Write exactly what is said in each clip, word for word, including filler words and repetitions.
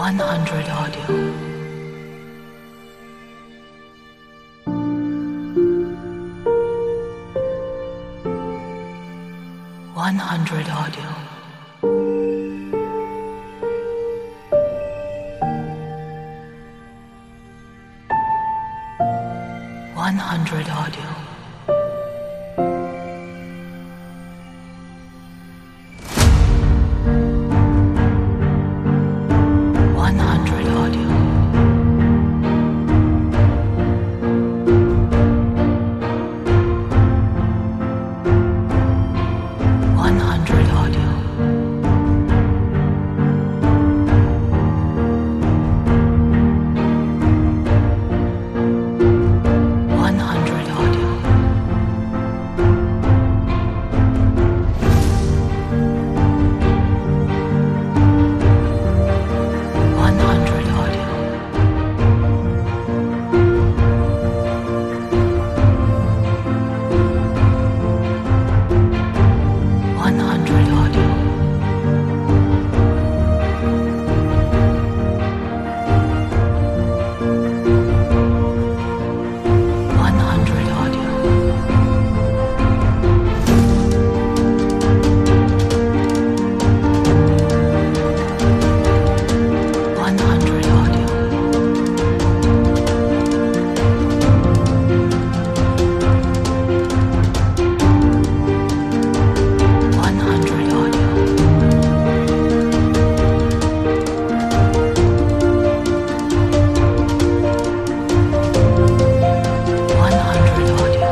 hundred audio. One hundred audio. One hundred audio. One hundred audio. One hundred audio. One hundred audio. One hundred audio. One hundred audio. One hundred audio. One hundred audio. One hundred audio. One hundred audio.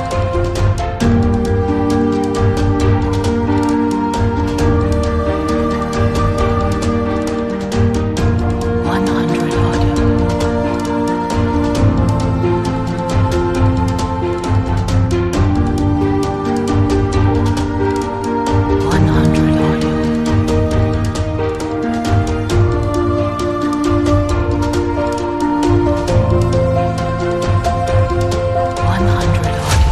One hundred audio. One hundred audio. One hundred audio.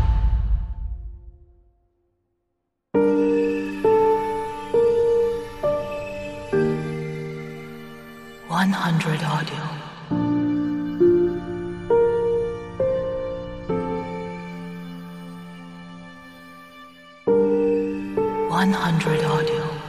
One hundred audio. One hundred audio.